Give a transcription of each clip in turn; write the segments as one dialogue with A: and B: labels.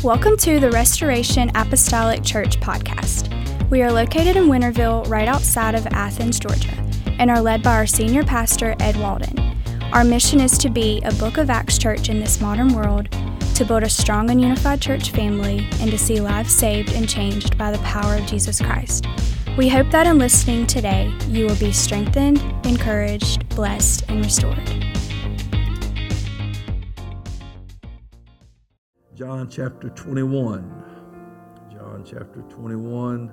A: Welcome to the Restoration Apostolic Church podcast. We are located in Winterville, right outside of Athens, Georgia, and are led by our senior pastor, Ed Walden. Our mission is to be a Book of Acts church in this modern world, to build a strong and unified church family, and to see lives saved and changed by the power of Jesus Christ. We hope that in listening today, you will be strengthened, encouraged, blessed, and restored.
B: John chapter 21. John chapter 21.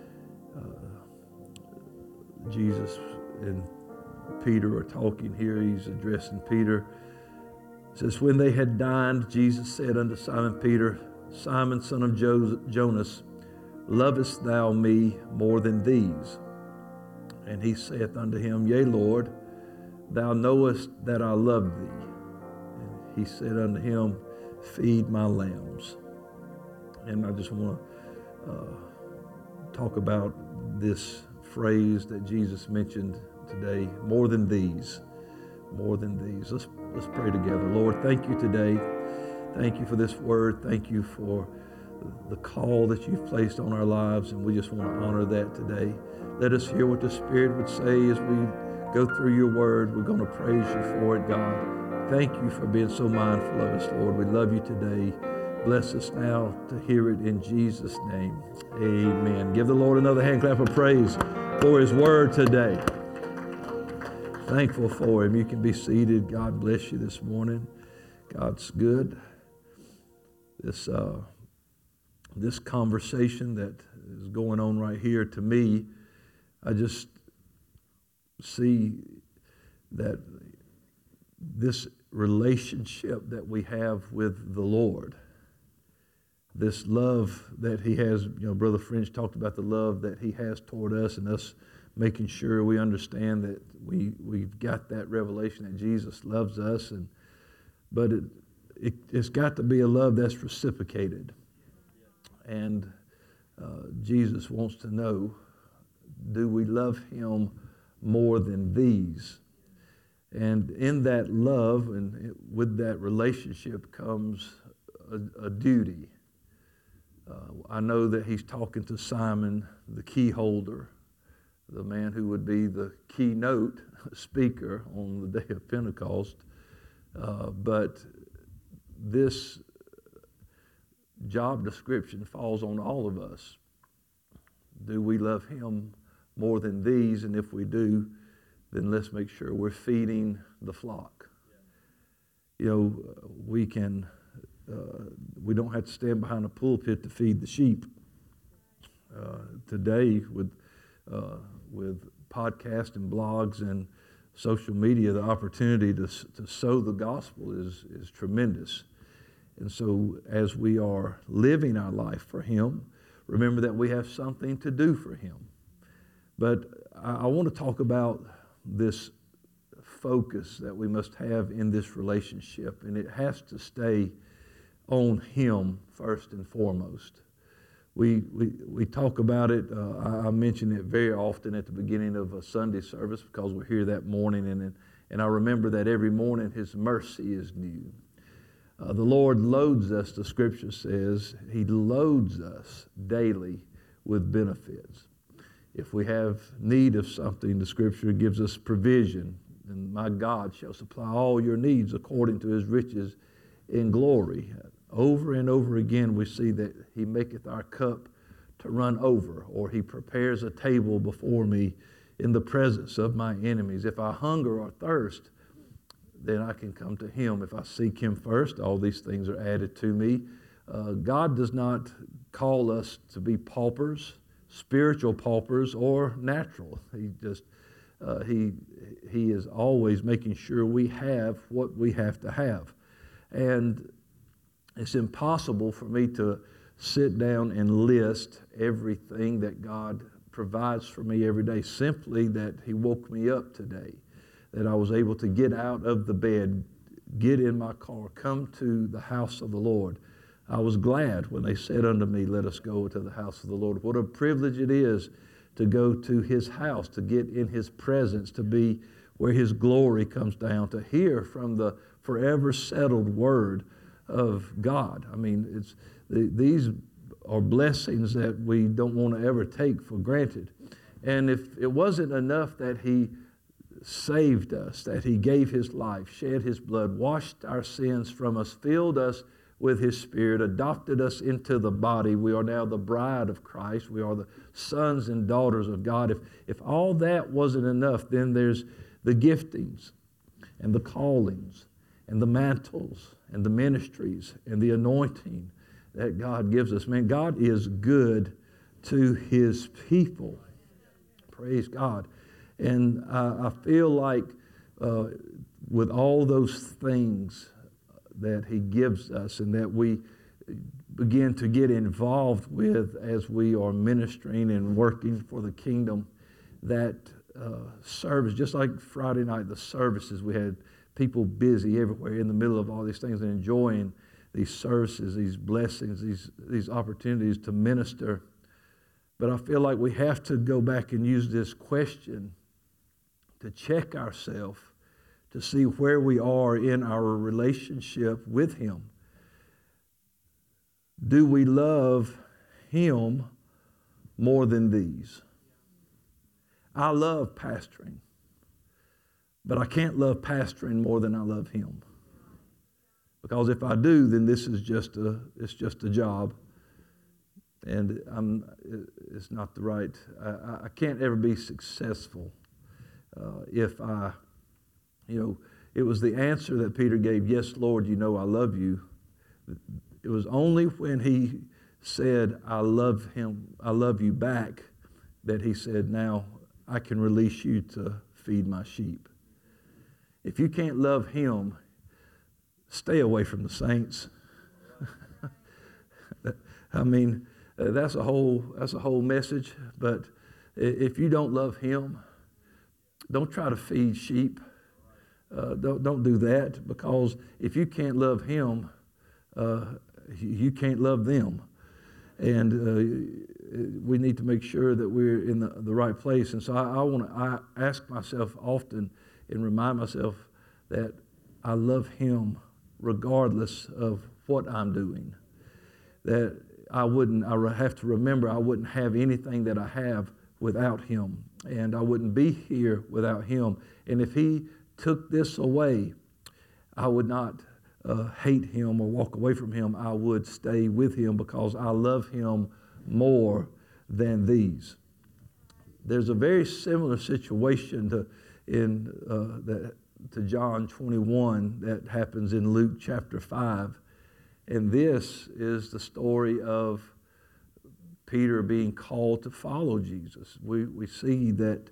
B: Jesus and Peter are talking here. He's addressing Peter. It says, when they had dined, Jesus said unto Simon Peter, Simon, son of Jonas, lovest thou me more than these? And he saith unto him, Yea, Lord, thou knowest that I love thee. And he said unto him, Feed my lambs. And I just want to talk about this phrase that Jesus mentioned today, more than these. More than these. Let's pray together. Lord, thank you today. Thank you for this word. Thank you for the call that you've placed on our lives, and we just want to honor that today. Let us hear what the Spirit would say as we go through your word. We're going to praise you for it, God. Thank you for being so mindful of us, Lord. We love you today. Bless us now to hear it in Jesus' name. Amen. Give the Lord another hand clap of praise for his word today. Thankful for him. You can be seated. God bless you this morning. God's good. This conversation that is going on right here, to me, I just see that this relationship that we have with the Lord, this love that he has, Brother French talked about the love that he has toward us, and us making sure we understand that we've got that revelation that Jesus loves us, but it's got to be a love that's reciprocated. And Jesus wants to know, do we love him more than these? And in that love and with that relationship comes a duty. I know that he's talking to Simon, the key holder, the man who would be the keynote speaker on the day of Pentecost. But this job description falls on all of us. Do we love him more than these? And if we do, then let's make sure we're feeding the flock. We don't have to stand behind a pulpit to feed the sheep. Today, with podcasts and blogs and social media, the opportunity to sow the gospel is tremendous. And so as we are living our life for him, remember that we have something to do for him. But I want to talk about this focus that we must have in this relationship, and it has to stay on him first and foremost. We talk about it. I mention it very often at the beginning of a Sunday service because we're here that morning, and I remember that every morning his mercy is new. The Lord loads us, the scripture says, he loads us daily with benefits. If we have need of something, the scripture gives us provision, and my God shall supply all your needs according to his riches in glory. Over and over again we see that he maketh our cup to run over, or he prepares a table before me in the presence of my enemies. If I hunger or thirst, then I can come to him. If I seek him first, all these things are added to me. God does not call us to be paupers, spiritual paupers, or natural. He is always making sure we have what we have to have. And it's impossible for me to sit down and list everything that God provides for me every day, simply that he woke me up today, that I was able to get out of the bed, get in my car, come to the house of the Lord. I was glad when they said unto me, let us go to the house of the Lord. What a privilege it is to go to his house, to get in his presence, to be where his glory comes down, to hear from the forever settled word of God. I mean, These are blessings that we don't want to ever take for granted. And if it wasn't enough that he saved us, that he gave his life, shed his blood, washed our sins from us, filled us with his Spirit, adopted us into the body. We are now the bride of Christ. We are the sons and daughters of God. If all that wasn't enough, then there's the giftings and the callings and the mantles and the ministries and the anointing that God gives us. Man, God is good to his people. Praise God. And I feel like with all those things that he gives us and that we begin to get involved with as we are ministering and working for the kingdom, that service, just like Friday night, the services, we had people busy everywhere in the middle of all these things and enjoying these services, these blessings, these opportunities to minister. But I feel like we have to go back and use this question to check ourselves, to see where we are in our relationship with him. Do we love him more than these? I love pastoring, but I can't love pastoring more than I love him. Because if I do, then this is just a job, and it's not the right. I can't ever be successful if I, it was the answer that Peter gave. Yes, Lord, I love you. It was only when he said, I love him, I love you back, that he said, now I can release you to feed my sheep. If you can't love him, stay away from the saints. I mean, that's a whole message. But if you don't love him, don't try to feed sheep. Don't do that, because if you can't love him, you can't love them. And we need to make sure that we're in the right place. And so I ask myself often and remind myself that I love him regardless of what I'm doing. That I have to remember I wouldn't have anything that I have without him. And I wouldn't be here without him. And if he took this away, I would not hate him or walk away from him. I would stay with him because I love him more than these. There's a very similar situation to John 21 that happens in Luke chapter 5. And this is the story of Peter being called to follow Jesus. We see that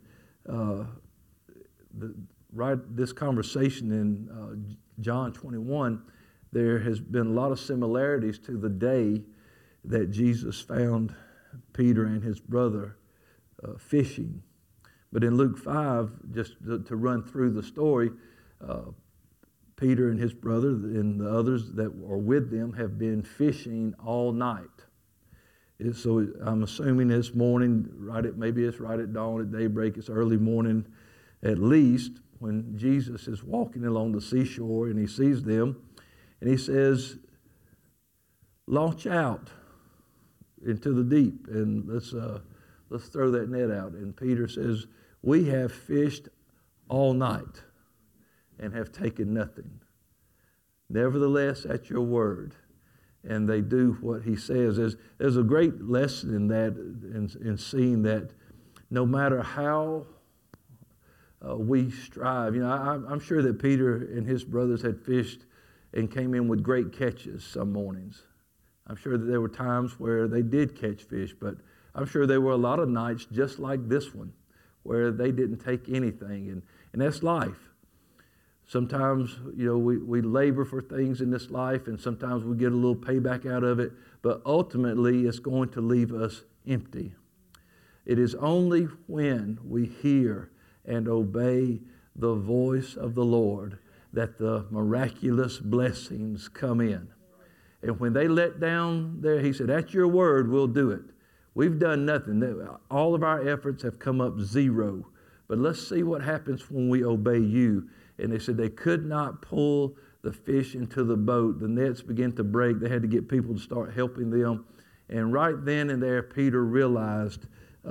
B: this conversation in John 21, there has been a lot of similarities to the day that Jesus found Peter and his brother fishing. But in Luke 5, just to run through the story, Peter and his brother and the others that are with them have been fishing all night. So I'm assuming this morning, maybe it's right at dawn, at daybreak, it's early morning at least, when Jesus is walking along the seashore and he sees them, and he says, launch out into the deep and let's throw that net out. And Peter says, we have fished all night and have taken nothing. Nevertheless, at your word. And they do what he says. There's a great lesson in that, in seeing that no matter how we strive. I'm sure that Peter and his brothers had fished and came in with great catches some mornings. I'm sure that there were times where they did catch fish, but I'm sure there were a lot of nights just like this one where they didn't take anything, and that's life. Sometimes, we labor for things in this life, and sometimes we get a little payback out of it, but ultimately it's going to leave us empty. It is only when we hear and obey the voice of the Lord that the miraculous blessings come in. And when they let down there, he said, at your word, we'll do it. We've done nothing. All of our efforts have come up zero. But let's see what happens when we obey you. And they said they could not pull the fish into the boat. The nets began to break. They had to get people to start helping them. And right then and there, Peter realized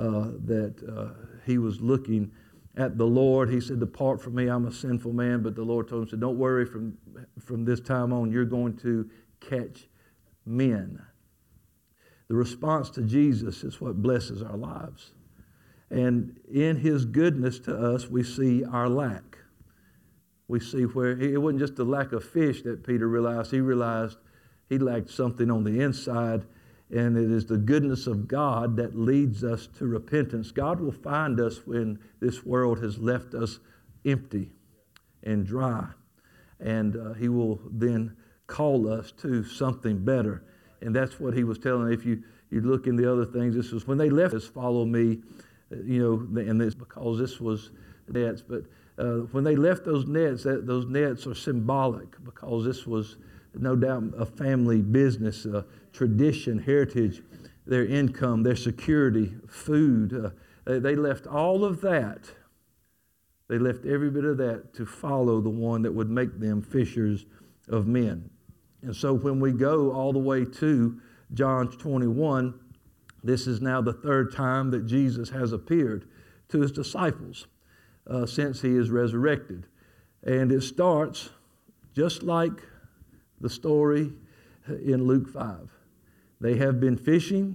B: that he was looking at the Lord. He said, "Depart from me, I'm a sinful man." But the Lord told him, said, "Don't worry, from this time on, you're going to catch men." The response to Jesus is what blesses our lives. And in his goodness to us, we see our lack. We see where it wasn't just the lack of fish that Peter realized. He realized he lacked something on the inside, and it is the goodness of God that leads us to repentance. God will find us when this world has left us empty and dry, and he will then call us to something better. And that's what he was telling. If you look in the other things, this was when they left us, "Follow me," and this because this was nets. But when they left those nets, those nets are symbolic because this was no doubt a family business, tradition, heritage, their income, their security, food. They left all of that. They left every bit of that to follow the one that would make them fishers of men. And so when we go all the way to John 21, this is now the third time that Jesus has appeared to his disciples since he is resurrected. And it starts just like the story in Luke 5. They have been fishing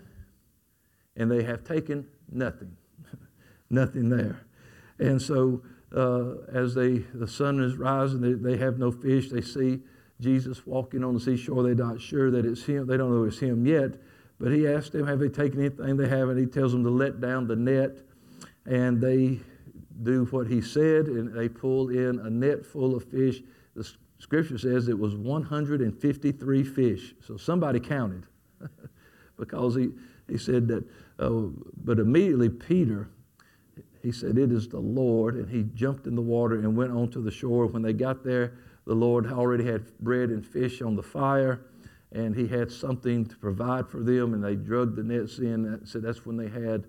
B: and they have taken nothing. Nothing there. And so as the sun is rising, they have no fish. They see Jesus walking on the seashore. They're not sure that it's him. They don't know it's him yet. But he asked them, "Have they taken anything?" They haven't. He tells them to let down the net. And they do what he said, and they pull in a net full of fish. The scripture says it was 153 fish. So somebody counted because he said that. But immediately Peter, he said, "It is the Lord." And he jumped in the water and went onto the shore. When they got there, the Lord already had bread and fish on the fire, and he had something to provide for them, and they drug the nets in. So that's when they had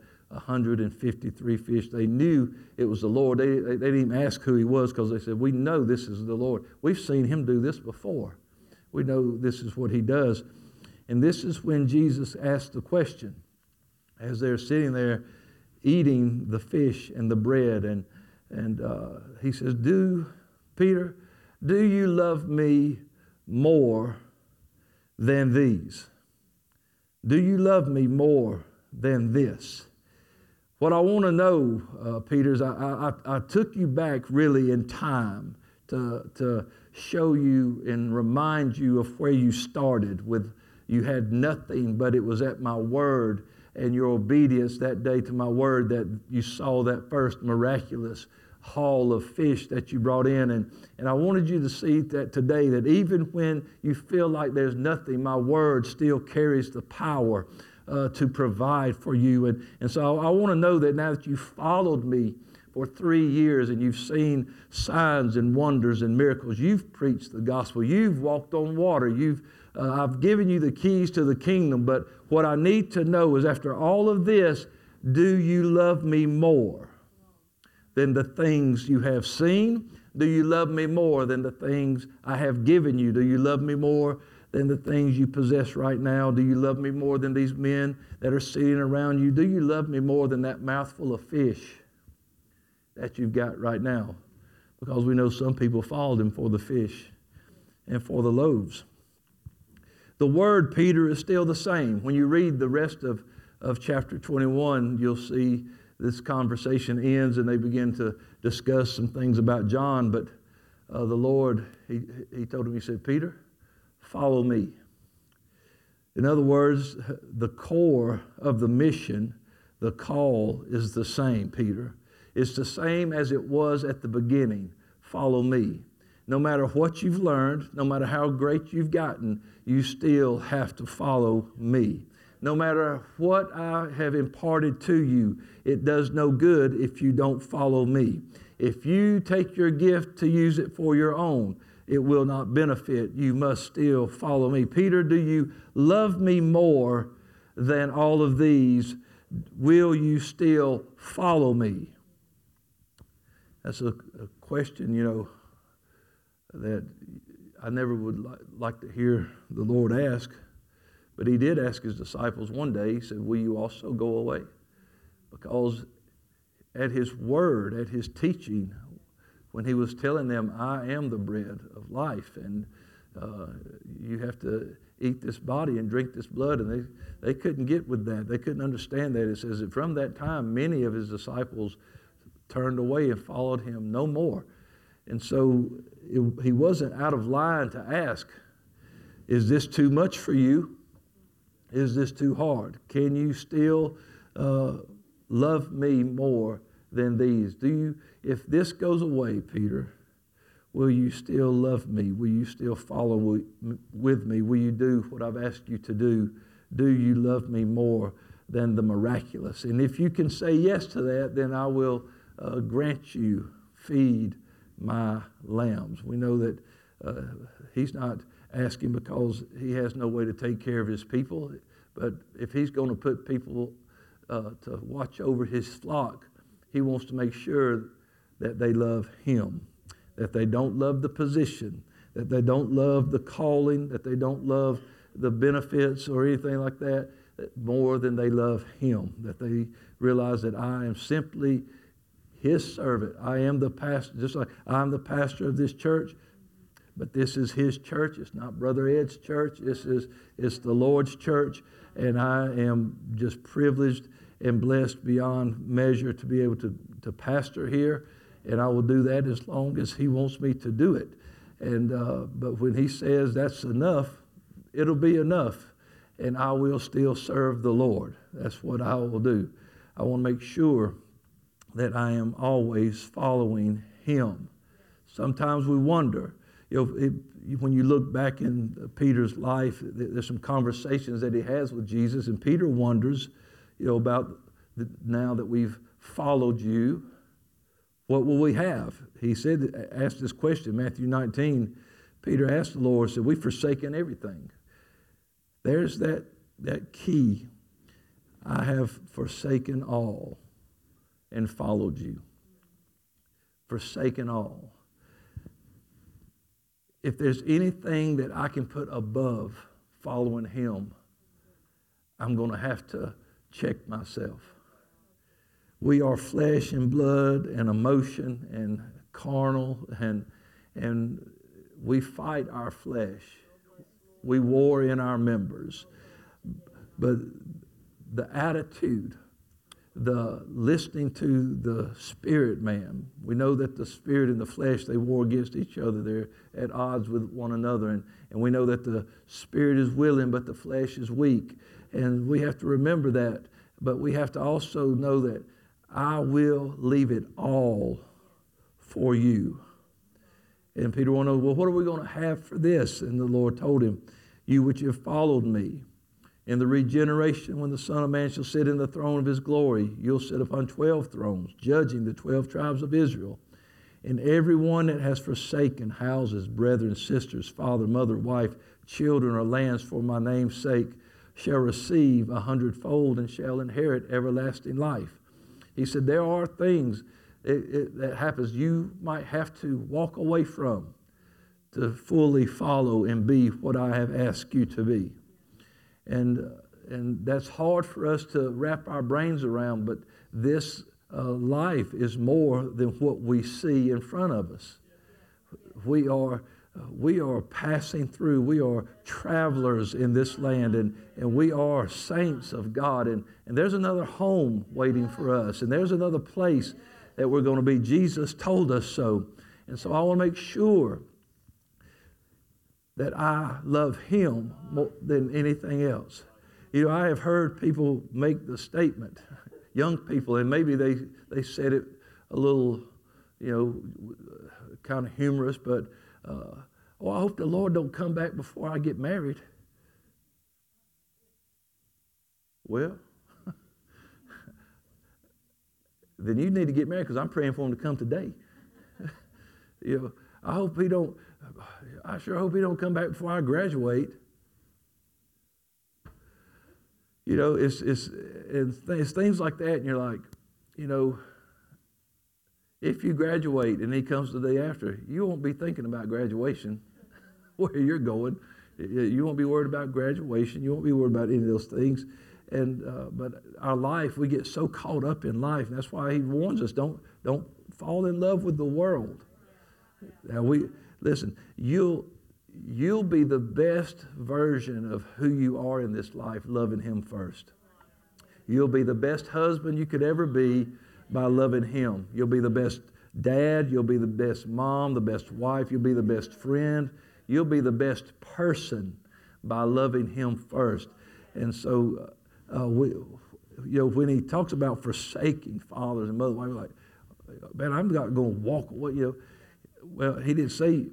B: 153 fish. They knew it was the Lord. They didn't even ask who he was because they said, "We know this is the Lord. We've seen him do this before. We know this is what he does." And this is when Jesus asked the question as they're sitting there eating the fish and the bread. And he says, Peter, do you love me more than these? Do you love me more than this? What I want to know, Peter, is I took you back really in time to show you and remind you of where you started with. You had nothing, but it was at my word and your obedience that day to my word that you saw that first miraculous haul of fish that you brought in. And I wanted you to see that today, that even when you feel like there's nothing, my word still carries the power to provide for you. And so I want to know that now that you've followed me for 3 years and you've seen signs and wonders and miracles, you've preached the gospel, you've walked on water, I've given you the keys to the kingdom. But what I need to know is, after all of this, do you love me more than the things you have seen? Do you love me more than the things I have given you? Do you love me more than the things you possess right now? Do you love me more than these men that are sitting around you? Do you love me more than that mouthful of fish that you've got right now? Because we know some people followed him for the fish and for the loaves. The word Peter is still the same. When you read the rest of chapter 21, you'll see this conversation ends and they begin to discuss some things about John. But the Lord, he told him, he said, "Peter, follow me." In other words, the core of the mission, the call, is the same, Peter. It's the same as it was at the beginning. Follow me. No matter what you've learned, no matter how great you've gotten, you still have to follow me. No matter what I have imparted to you, it does no good if you don't follow me. If you take your gift to use it for your own, it will not benefit. You must still follow me. Peter, do you love me more than all of these? Will you still follow me? That's a question, that I never would like to hear the Lord ask, but he did ask his disciples one day. He said, will you also go away? Because at his word, at his teaching, when he was telling them, I am the bread of life, and you have to eat this body and drink this blood, and they couldn't get with that. They couldn't understand that. It says that from that time, many of his disciples turned away and followed him no more. And so he wasn't out of line to ask, is this too much for you? Is this too hard? Can you still love me more than these? If this goes away, Peter, will you still love me? Will you still follow with me? Will you do what I've asked you to do? Do you love me more than the miraculous? And if you can say yes to that, then I will grant you, feed my lambs. We know that he's not asking because he has no way to take care of his people, but if he's going to put people to watch over his flock, he wants to make sure that they love him, that they don't love the position, that they don't love the calling, that they don't love the benefits or anything like that more than they love him, that they realize that I am simply his servant. I am the pastor, just like I'm the pastor of this church, but this is his church. It's not Brother Ed's church. It's the Lord's church, and I am just privileged and blessed beyond measure to be able to pastor here, and I will do that as long as he wants me to do it. And but when he says that's enough, it'll be enough, and I will still serve the Lord. That's what I will do. I want to make sure that I am always following him. Sometimes we wonder, when you look back in Peter's life, there's some conversations that he has with Jesus, and Peter wonders, about now that we've followed you, what will we have? He asked this question, Matthew 19. Peter asked the Lord, said, we've forsaken everything. There's that key. I have forsaken all and followed you. Forsaken all. If there's anything that I can put above following him, I'm going to have to check myself. We are flesh and blood and emotion and carnal, and we fight our flesh. We war in our members. But the attitude, the listening to the spirit man, we know that the spirit and the flesh, they war against each other. They're at odds with one another. And we know that the spirit is willing, but the flesh is weak. And we have to remember that. But we have to also know that I will leave it all for you. And Peter wanted to know, well, what are we going to have for this? And the Lord told him, you which have followed me, in the regeneration, when the Son of Man shall sit in the throne of his glory, you'll sit upon 12 thrones, judging the 12 tribes of Israel. And everyone that has forsaken houses, brethren, sisters, father, mother, wife, children, or lands for my name's sake shall receive 100-fold and shall inherit everlasting life. He said there are things that happens you might have to walk away from to fully follow and be what I have asked you to be. And that's hard for us to wrap our brains around, but this life is more than what we see in front of us. We are passing through. We are travelers in this land, and we are saints of God. And there's another home waiting for us, and there's another place that we're going to be. Jesus told us so. And so I want to make sure that I love him more than anything else. I have heard people make the statement, young people, and maybe they said it a little, kind of humorous, but, I hope the Lord don't come back before I get married. Well, then you need to get married because I'm praying for him to come today. I sure hope he don't come back before I graduate. It's things like that, and you're like, if you graduate and he comes the day after, you won't be thinking about graduation. where you're going. You won't be worried about graduation. You won't be worried about any of those things. But our life, we get so caught up in life. And that's why he warns us, don't fall in love with the world. Now listen, you'll be the best version of who you are in this life, loving him first. You'll be the best husband you could ever be by loving him. You'll be the best dad. You'll be the best mom, the best wife. You'll be the best friend. You'll be the best person by loving him first. And so, when he talks about forsaking fathers and mothers, we're like, man, I'm not going to walk away. Well, he didn't say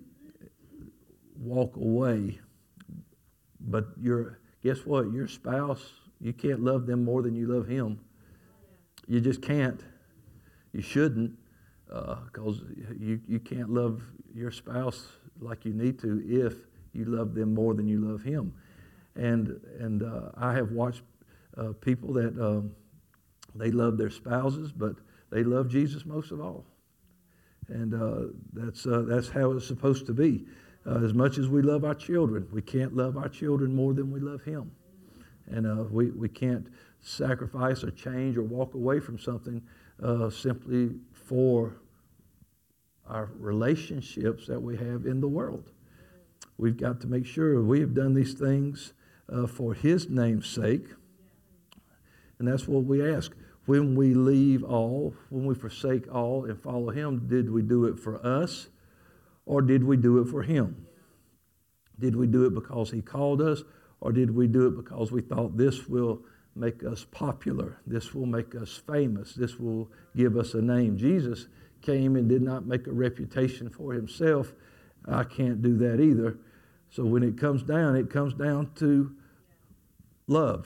B: walk away, but guess what? Your spouse, you can't love them more than you love him. You just can't. You shouldn't, because you can't love your spouse like you need to if you love them more than you love him. And I have watched people that they love their spouses, but they love Jesus most of all. And that's how it's supposed to be. As much as we love our children, we can't love our children more than we love him. And we can't sacrifice or change or walk away from something simply for our relationships that we have in the world. We've got to make sure we have done these things for his name's sake. And that's what we ask. When we leave all, when we forsake all and follow him, did we do it for us or did we do it for him? Did we do it because he called us, or did we do it because we thought this will make us popular, this will make us famous, this will give us a name? Jesus came and did not make a reputation for himself. I can't do that either. So when it comes down to love.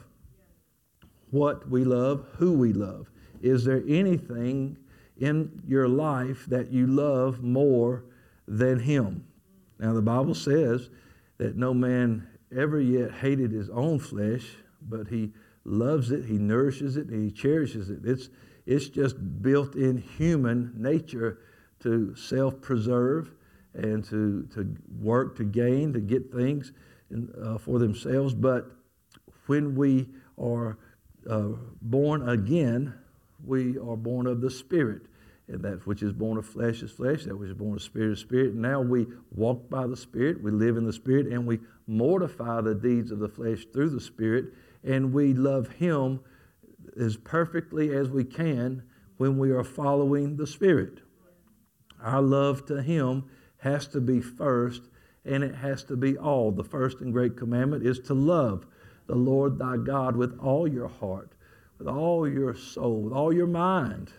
B: What we love, who we love. Is there anything in your life that you love more than him? Now the Bible says that no man ever yet hated his own flesh, but he loves it, he nourishes it, and he cherishes it. It's just built in human nature to self-preserve and to work, to gain, to get things for themselves. But when we are born again, we are born of the Spirit. And that which is born of flesh is flesh, that which is born of spirit is spirit. And now we walk by the Spirit, we live in the Spirit, and we mortify the deeds of the flesh through the Spirit, and we love him as perfectly as we can when we are following the Spirit. Our love to him has to be first, and it has to be all. The first and great commandment is to love the Lord thy God with all your heart, with all your soul, with all your mind,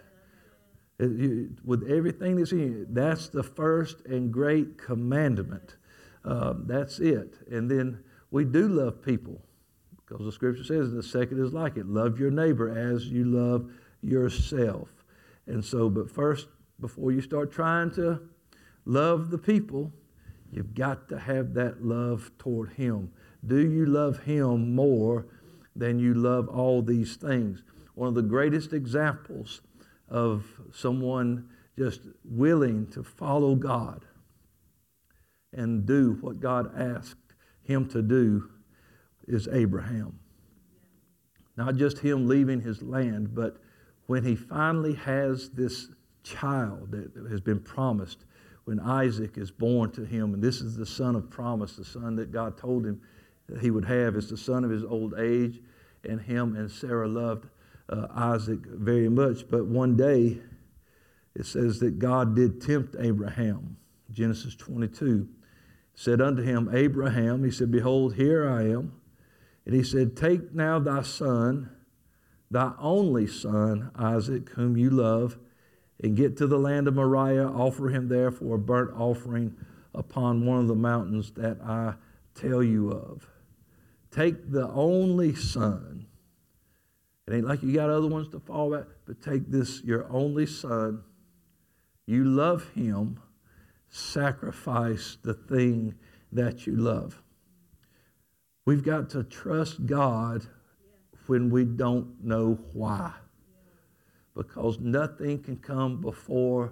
B: with everything that's in you. That's the first and great commandment. That's it. And then we do love people, because the Scripture says the second is like it. Love your neighbor as you love yourself. And so, but first, before you start trying to love the people, you've got to have that love toward him. Do you love him more than you love all these things? One of the greatest examples of someone just willing to follow God and do what God asked him to do is Abraham. Not just him leaving his land, but when he finally has this child that has been promised, when Isaac is born to him, and this is the son of promise, the son that God told him that he would have, is the son of his old age, and him and Sarah loved Isaac very much. But one day, it says that God did tempt Abraham. Genesis 22 said unto him, Abraham, he said, behold, here I am. And he said, take now thy son, thy only son, Isaac, whom you love, and get to the land of Moriah, offer him there for a burnt offering upon one of the mountains that I tell you of. Take the only son. It ain't like you got other ones to fall back, but take this, your only son. You love him. Sacrifice the thing that you love. We've got to trust God when we don't know why. Because nothing can come before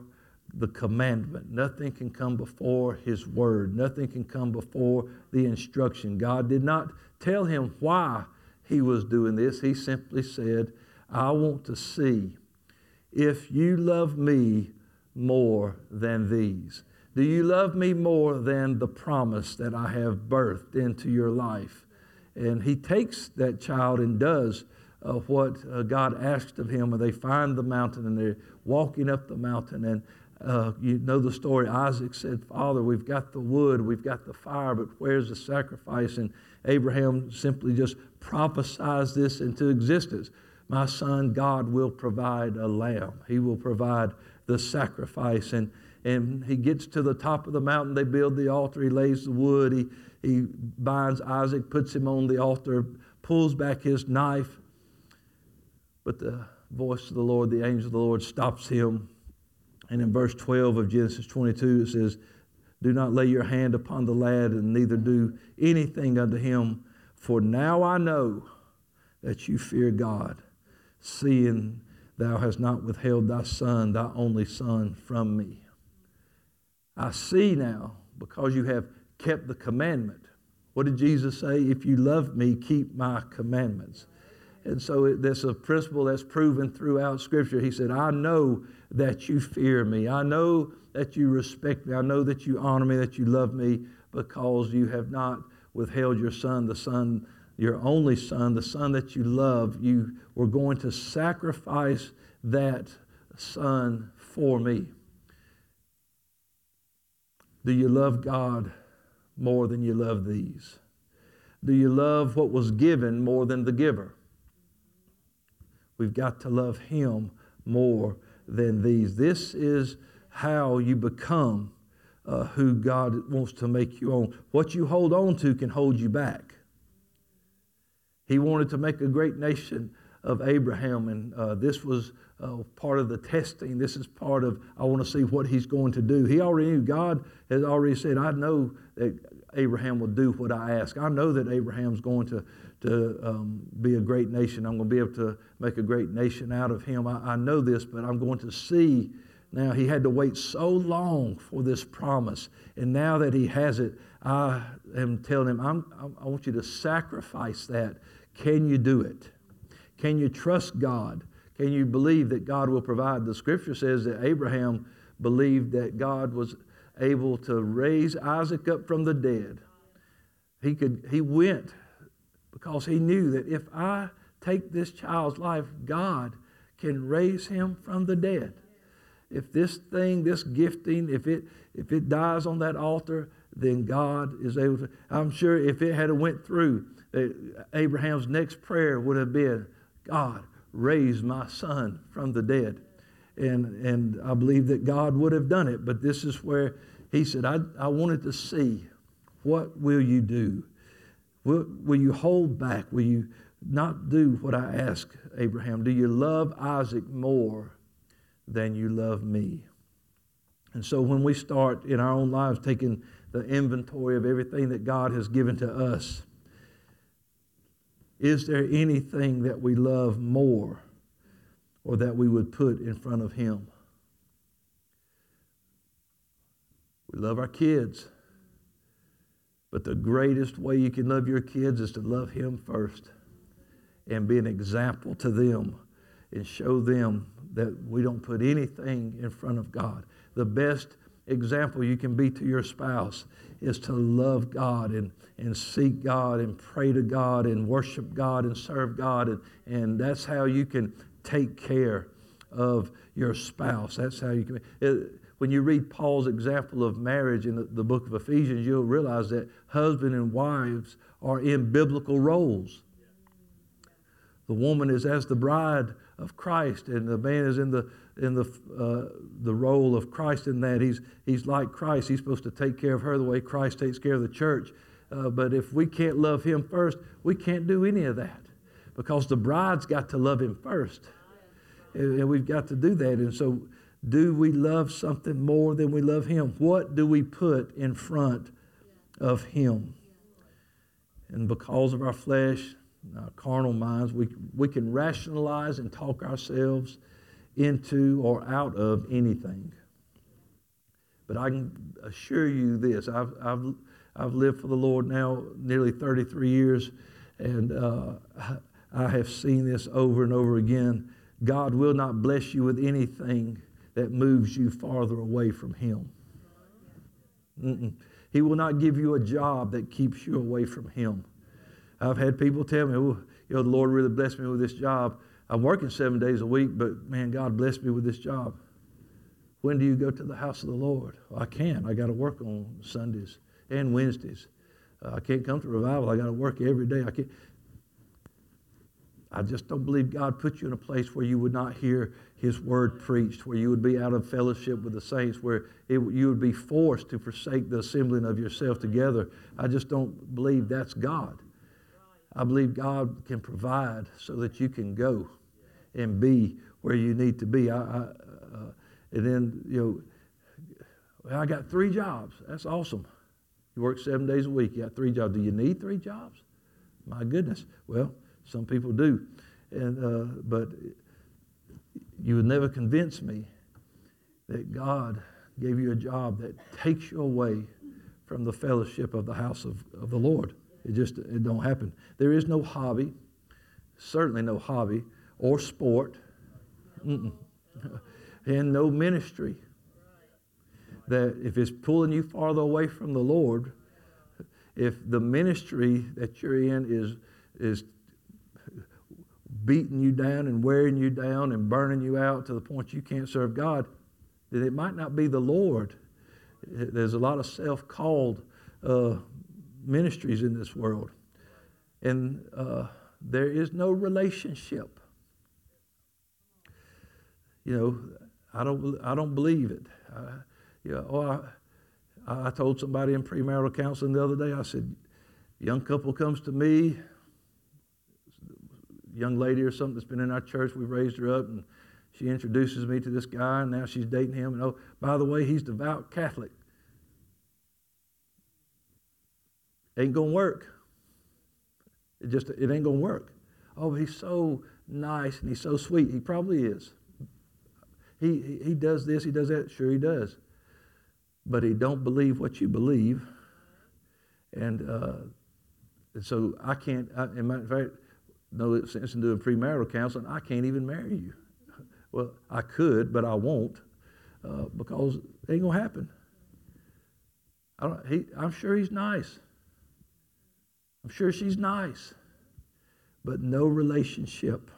B: the commandment. Nothing can come before his word. Nothing can come before the instruction. God did not tell him why he was doing this. He simply said, I want to see if you love me more than these. Do you love me more than the promise that I have birthed into your life? And he takes that child and does what God asked of him. And they find the mountain and they're walking up the mountain. And you know the story. Isaac said, Father, we've got the wood, we've got the fire, but where's the sacrifice? And Abraham simply just prophesies this into existence. My son, God will provide a lamb. He will provide the sacrifice. And he gets to the top of the mountain. They build the altar. He lays the wood. He binds Isaac, puts him on the altar, pulls back his knife. But the voice of the Lord, the angel of the Lord, stops him. And in verse 12 of Genesis 22, it says, do not lay your hand upon the lad, and neither do anything unto him. For now I know that you fear God, seeing thou hast not withheld thy son, thy only son, from me. I see now, because you have kept the commandment. What did Jesus say? If you love me, keep my commandments. And so that's a principle that's proven throughout Scripture. He said, I know that you fear me. I know that you respect me. I know that you honor me, that you love me, because you have not withheld your son, your only son, the son that you love. You were going to sacrifice that son for me. Do you love God more than you love these? Do you love what was given more than the giver? We've got to love him more than these. This is how you become who God wants to make you on. What you hold on to can hold you back. He wanted to make a great nation of Abraham, and this was part of the testing. This is part of, I want to see what he's going to do. He already knew. God has already said, I know that Abraham will do what I ask. I know that Abraham's going to be a great nation. I'm going to be able to make a great nation out of him. I know this, but I'm going to see. Now, he had to wait so long for this promise. And now that he has it, I am telling him, I want you to sacrifice that. Can you do it? Can you trust God? Can you believe that God will provide? The Scripture says that Abraham believed that God was able to raise Isaac up from the dead. He went because he knew that if I take this child's life, God can raise him from the dead. If this thing, this gifting, if it dies on that altar, then God is able to. I'm sure if it had went through, Abraham's next prayer would have been, God, raise my son from the dead. And I believe that God would have done it. But this is where he said, I wanted to see, what will you do? Will you hold back? Will you not do what I ask, Abraham? Do you love Isaac more than you love me? And so when we start in our own lives taking the inventory of everything that God has given to us, is there anything that we love more or that we would put in front of him? We love our kids, but the greatest way you can love your kids is to love him first and be an example to them and show them that we don't put anything in front of God. The best example you can be to your spouse is to love God and seek God and pray to God and worship God and serve God. And that's how you can take care of your spouse. That's how you can. When you read Paul's example of marriage in the book of Ephesians, you'll realize that husband and wives are in biblical roles. The woman is as the bride of Christ, and the man is in the role of Christ in that he's like Christ. He's supposed to take care of her the way Christ takes care of the church. But if we can't love him first, we can't do any of that, because the bride's got to love him first, and we've got to do that. And so, do we love something more than we love him? What do we put in front of him? And because of our flesh, our carnal minds, we can rationalize and talk ourselves into or out of anything. But I can assure you this, I've lived for the Lord now nearly 33 years, and I have seen this over and over again. God will not bless you with anything that moves you farther away from Him. He will not give you a job that keeps you away from Him. I've had people tell me, oh, the Lord really blessed me with this job. I'm working 7 days a week, but man, God blessed me with this job. When do you go to the house of the Lord? Well, I can't. I got to work on Sundays and Wednesdays. I can't come to revival. I got to work every day. I just don't believe God put you in a place where you would not hear His word preached, where you would be out of fellowship with the saints, where you would be forced to forsake the assembling of yourself together. I just don't believe that's God. I believe God can provide so that you can go and be where you need to be. And then, well, I got 3 jobs. That's awesome. You work 7 days a week. You got 3 jobs. Do you need 3 jobs? My goodness. Well, some people do. But you would never convince me that God gave you a job that takes you away from the fellowship of the house of the Lord. It don't happen. There is no hobby, certainly no hobby, or sport, and no ministry that if it's pulling you farther away from the Lord, if the ministry that you're in is beating you down and wearing you down and burning you out to the point you can't serve God, then it might not be the Lord. There's a lot of self-called ministries in this world, and there is no relationship. I don't believe it. I told somebody in premarital counseling the other day, I said, young couple comes to me, young lady or something that's been in our church, we raised her up, and she introduces me to this guy, and now she's dating him, and oh, by the way, he's devout Catholic. Ain't gonna work. It ain't gonna work. Oh, he's so nice and he's so sweet. He probably is. He does this, he does that. Sure he does. But he don't believe what you believe. And so I can't, in fact, no sense in doing premarital counseling, I can't even marry you. Well, I could, but I won't because it ain't gonna happen. I'm sure he's nice. I'm sure she's nice, but no relationship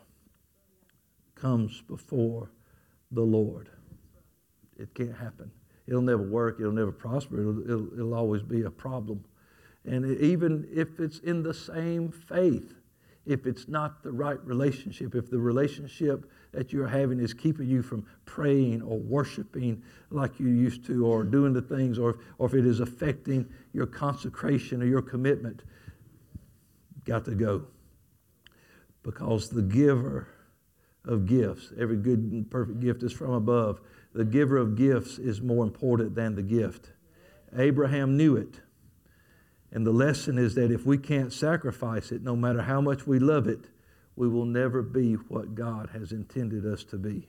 B: comes before the Lord. It can't happen. It'll never work. It'll never prosper. It'll always be a problem. And even if it's in the same faith, if it's not the right relationship, if the relationship that you're having is keeping you from praying or worshiping like you used to, or doing the things, or if it is affecting your consecration or your commitment, got to go. Because the giver of gifts, every good and perfect gift is from above. The giver of gifts is more important than the gift. Abraham knew it. And the lesson is that if we can't sacrifice it, no matter how much we love it, we will never be what God has intended us to be.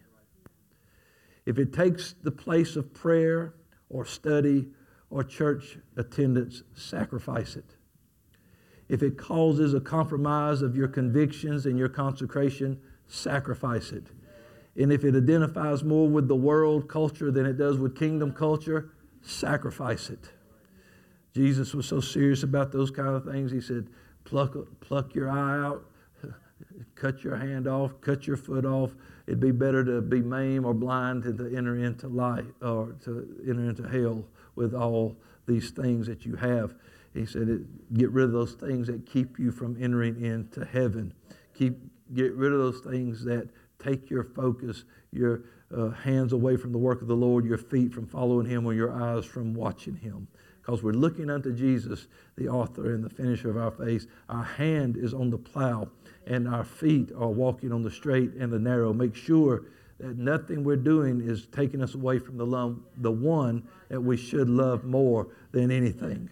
B: If it takes the place of prayer or study or church attendance, sacrifice it. If it causes a compromise of your convictions and your consecration, sacrifice it. And if it identifies more with the world culture than it does with kingdom culture, sacrifice it. Jesus was so serious about those kind of things. He said, pluck your eye out, cut your hand off, cut your foot off. It'd be better to be maimed or blind than to enter into light or to enter into hell with all these things that you have. He said, get rid of those things that keep you from entering into heaven. Get rid of those things that take your focus, your hands away from the work of the Lord, your feet from following Him, or your eyes from watching Him. Because we're looking unto Jesus, the author and the finisher of our faith. Our hand is on the plow, and our feet are walking on the straight and the narrow. Make sure that nothing we're doing is taking us away from the one that we should love more than anything.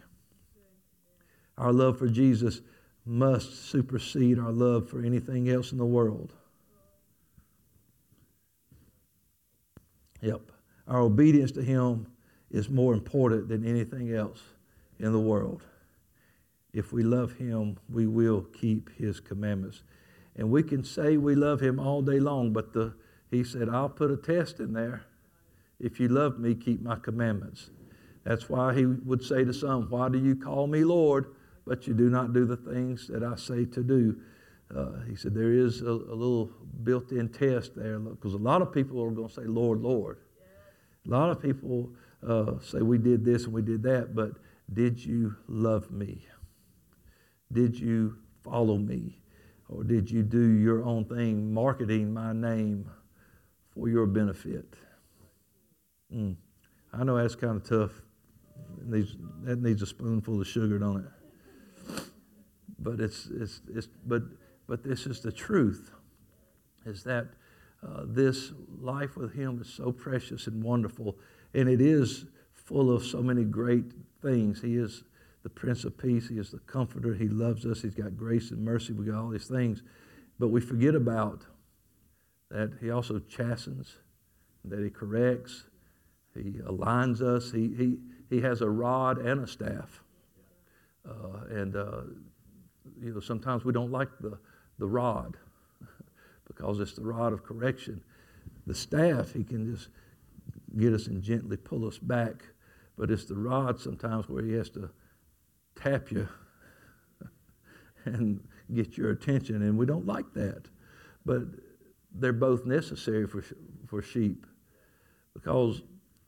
B: Our love for Jesus must supersede our love for anything else in the world. Yep. Our obedience to Him is more important than anything else in the world. If we love him, we will keep his commandments. And we can say we love him all day long, but he said, I'll put a test in there. If you love me, keep my commandments. That's why he would say to some, why do you call me Lord, but you do not do the things that I say to do? He said there is a little built-in test there, because a lot of people are going to say, Lord, Lord. A lot of people say we did this and we did that, but did you love me? Did you follow me? Or did you do your own thing, marketing my name for your benefit? I know that's kind of tough. That needs a spoonful of sugar, don't it? But but this is the truth, is that this life with him is so precious and wonderful, and it is full of so many great things. He is the Prince of Peace. He is the Comforter. He loves us. He's got grace and mercy. We got all these things. But we forget about that he also chastens, that he corrects, he aligns us. He has a rod and a staff. Sometimes we don't like the rod because it's the rod of correction. The staff, he can just get us and gently pull us back. But it's the rod sometimes where he has to tap you and get your attention, and we don't like that. But they're both necessary for sheep, because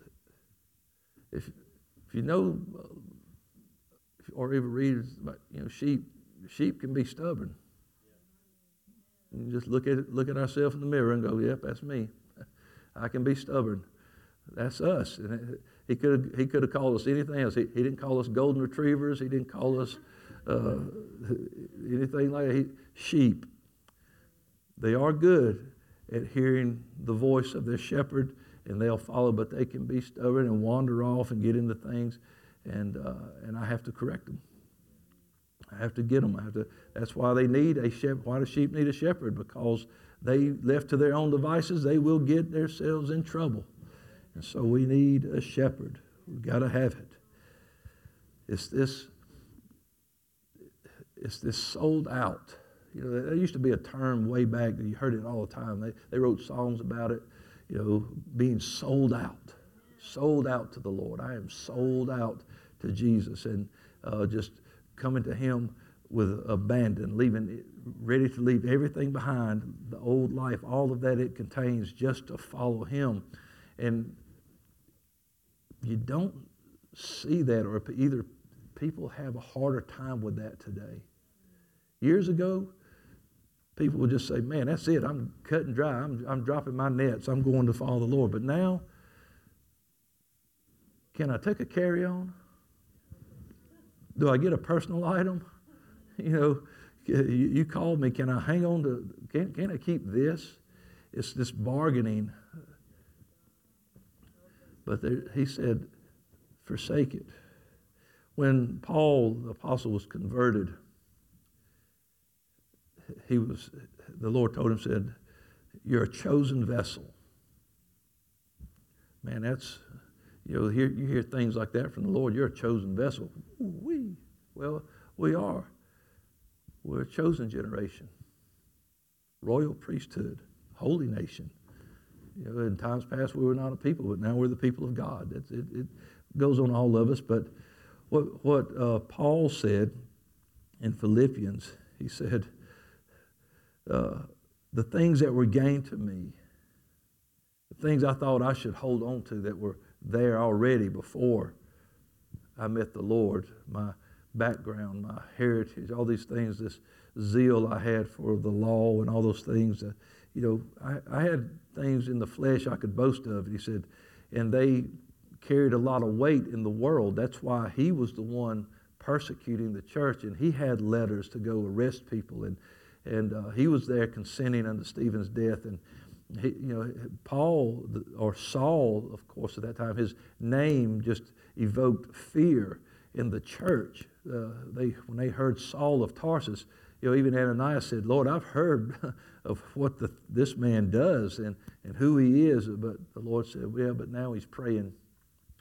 B: if you know or even read about sheep can be stubborn. You just look at ourselves in the mirror and go, yep, that's me. I can be stubborn. That's us. And he could have called us anything else. He didn't call us golden retrievers. He didn't call us anything like that. Sheep. They are good at hearing the voice of their shepherd, and they'll follow, but they can be stubborn and wander off and get into things, and I have to correct them. I have to get them. That's why they need a shepherd. Why do sheep need a shepherd? Because they, left to their own devices, they will get themselves in trouble. And so we need a shepherd. We've got to have it. It's this sold out. There used to be a term way back that you heard it all the time. They wrote songs about it, being sold out to the Lord. I am sold out to Jesus, and just coming to him with abandon, ready to leave everything behind, the old life, all of that it contains, just to follow him. And you don't see that, or either people have a harder time with that today. Years ago, people would just say, man, that's it. I'm cut and dry. I'm dropping my nets. I'm going to follow the Lord. But now, can I take a carry-on? Do I get a personal item? You called me. Can I hang on to, can I keep this? It's this bargaining. But he said, forsake it. When Paul, the apostle, was converted, the Lord told him, said, you're a chosen vessel. Man, that's, you hear things like that from the Lord. You're a chosen vessel. Ooh-wee. Well, we are. We're a chosen generation. Royal priesthood. Holy nation. In times past we were not a people, but now we're the people of God. It goes on all of us. But what Paul said in Philippians, he said, the things that were gained to me, the things I thought I should hold on to that were there already before I met the Lord, my background, my heritage, all these things, this zeal I had for the law and all those things. I had things in the flesh I could boast of. And he said, and they carried a lot of weight in the world. That's why he was the one persecuting the church, and he had letters to go arrest people, and he was there consenting unto Stephen's death. And Paul, or Saul, of course, at that time, his name just evoked fear in the church. When they heard Saul of Tarsus, even Ananias said, Lord, I've heard of what this man does and who he is. But the Lord said, well, but now he's praying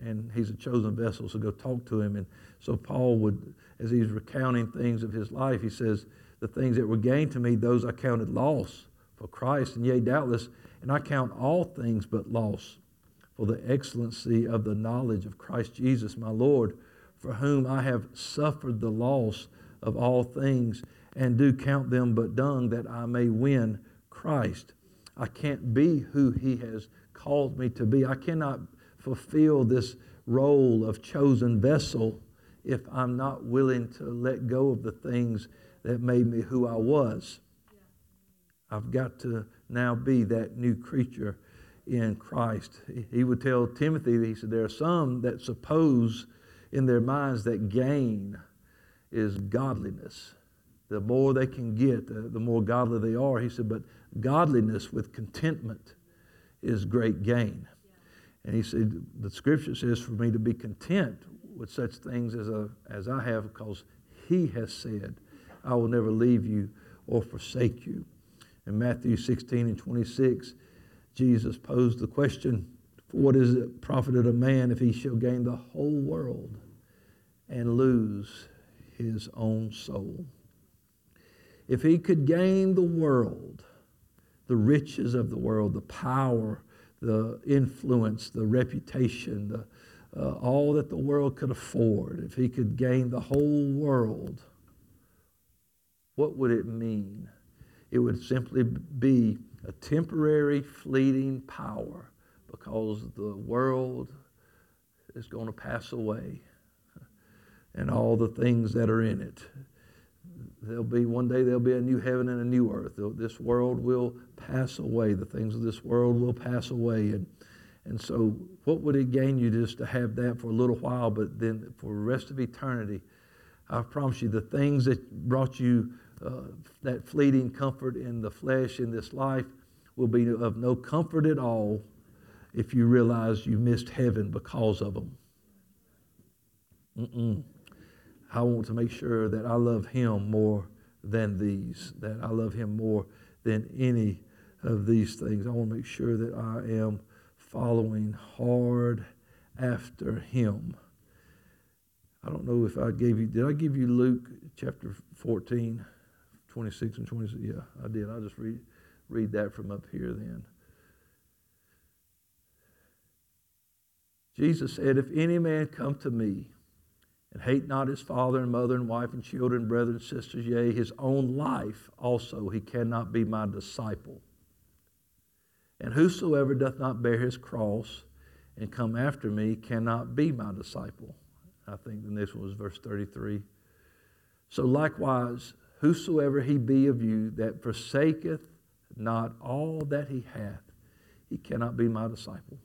B: and he's a chosen vessel, so go talk to him. And so Paul would, as he's recounting things of his life, he says, the things that were gained to me, those I counted loss for Christ, and yea, doubtless, and I count all things but loss for the excellency of the knowledge of Christ Jesus my Lord, for whom I have suffered the loss of all things, and do count them but dung, that I may win Christ. I can't be who he has called me to be. I cannot fulfill this role of chosen vessel if I'm not willing to let go of the things that made me who I was. I've got to now be that new creature in Christ. He would tell Timothy, he said, there are some that suppose in their minds that gain is godliness. The more they can get, the more godly they are. He said, but godliness with contentment is great gain. And he said, the scripture says for me to be content with such things as I have, because he has said, I will never leave you or forsake you. In Matthew 16:26, Jesus posed the question, what is it profited a man if he shall gain the whole world and lose his own soul? If he could gain the world, the riches of the world, the power, the influence, the reputation, all that the world could afford, if he could gain the whole world, what would it mean? It would simply be a temporary, fleeting power, because the world is going to pass away and all the things that are in it. One day there'll be a new heaven and a new earth. This world will pass away. The things of this world will pass away. And so what would it gain you just to have that for a little while, but then for the rest of eternity, I promise you, the things that brought you that fleeting comfort in the flesh in this life will be of no comfort at all if you realize you missed heaven because of them. I want to make sure that I love him more than these, that I love him more than any of these things. I want to make sure that I am following hard after him. I don't know if did I give you Luke chapter 14, 26 and 26? Yeah, I did. I'll just read that from up here then. Jesus said, if any man come to me and hate not his father and mother and wife and children, brethren and sisters, yea, his own life also, he cannot be my disciple. And whosoever doth not bear his cross and come after me cannot be my disciple. I think the next one was verse 33. So likewise, whosoever he be of you that forsaketh not all that he hath, he cannot be my disciple.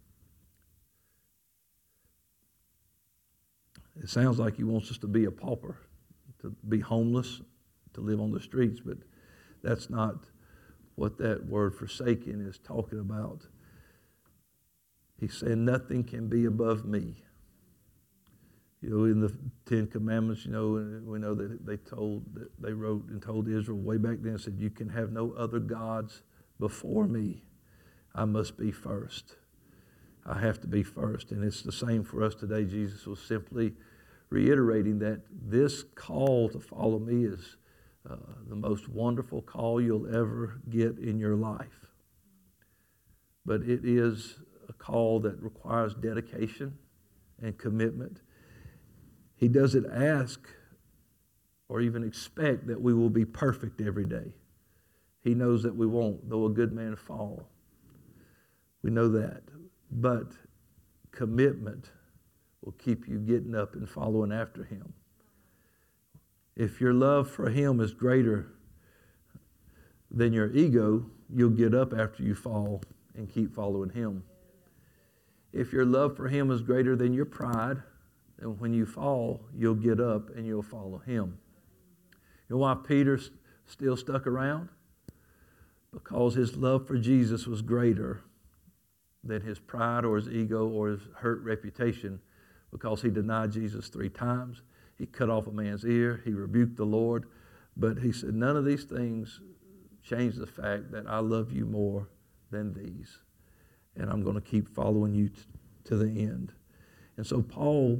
B: It sounds like he wants us to be a pauper, to be homeless, to live on the streets, but that's not what that word forsaken is talking about. He's saying nothing can be above me. You know, in the Ten Commandments, you know, we know that they wrote and told Israel way back then, said, you can have no other gods before me. I must be first. I have to be first. And it's the same for us today. Jesus was simply reiterating that this call to follow me is the most wonderful call you'll ever get in your life. But it is a call that requires dedication and commitment. He doesn't ask or even expect that we will be perfect every day. He knows that we won't, though a good man fall. We know that. But commitment will keep you getting up and following after him. If your love for him is greater than your ego, you'll get up after you fall and keep following him. If your love for him is greater than your pride, then when you fall, you'll get up and you'll follow him. You know why Peter still stuck around? Because his love for Jesus was greater than his pride or his ego or his hurt reputation, because he denied Jesus 3 times. He cut off a man's ear. He rebuked the Lord. But he said, none of these things change the fact that I love you more than these. And I'm going to keep following you to the end. And so Paul,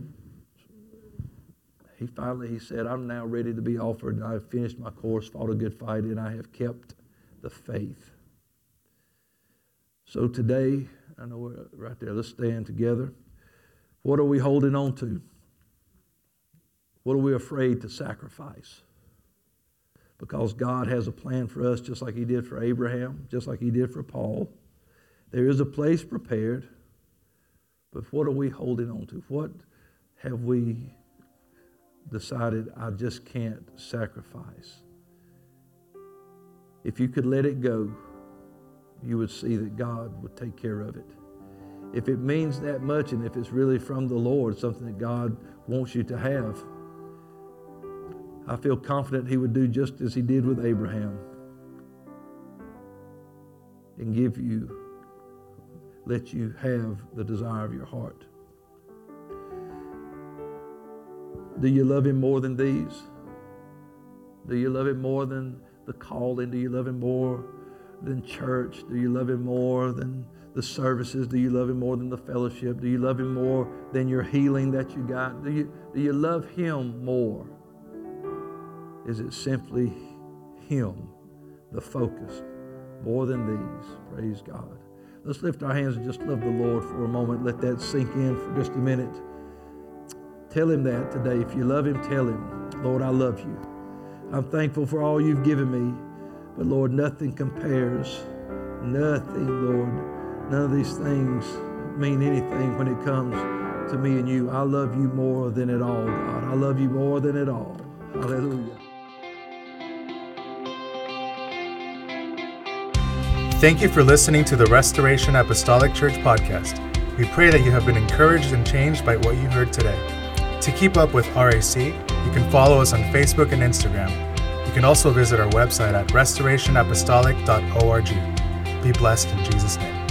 B: he said, I'm now ready to be offered, and I have finished my course, fought a good fight, and I have kept the faith. So today, I know we're right there, let's stand together. What are we holding on to? What are we afraid to sacrifice? Because God has a plan for us, just like He did for Abraham, just like He did for Paul. There is a place prepared, but what are we holding on to? What have we decided I just can't sacrifice? If you could let it go, you would see that God would take care of it. If it means that much, and if it's really from the Lord, something that God wants you to have, I feel confident He would do just as He did with Abraham and let you have the desire of your heart. Do you love Him more than these? Do you love Him more than the calling? Do you love Him more than church? Do you love Him more than the services? Do you love Him more than the fellowship? Do you love Him more than your healing that you got? Do you love Him more? Is it simply Him, the focus, more than these? Praise God. Let's lift our hands and just love the Lord for a moment. Let that sink in for just a minute. Tell Him that today. If you love Him, tell Him, Lord, I love you. I'm thankful for all you've given me. But Lord, nothing compares. Nothing, Lord. None of these things mean anything when it comes to me and you. I love you more than it all, God. I love you more than it all. Hallelujah.
C: Thank you for listening to the Restoration Apostolic Church podcast. We pray that you have been encouraged and changed by what you heard today. To keep up with RAC, you can follow us on Facebook and Instagram. You can also visit our website at restorationapostolic.org. Be blessed in Jesus' name.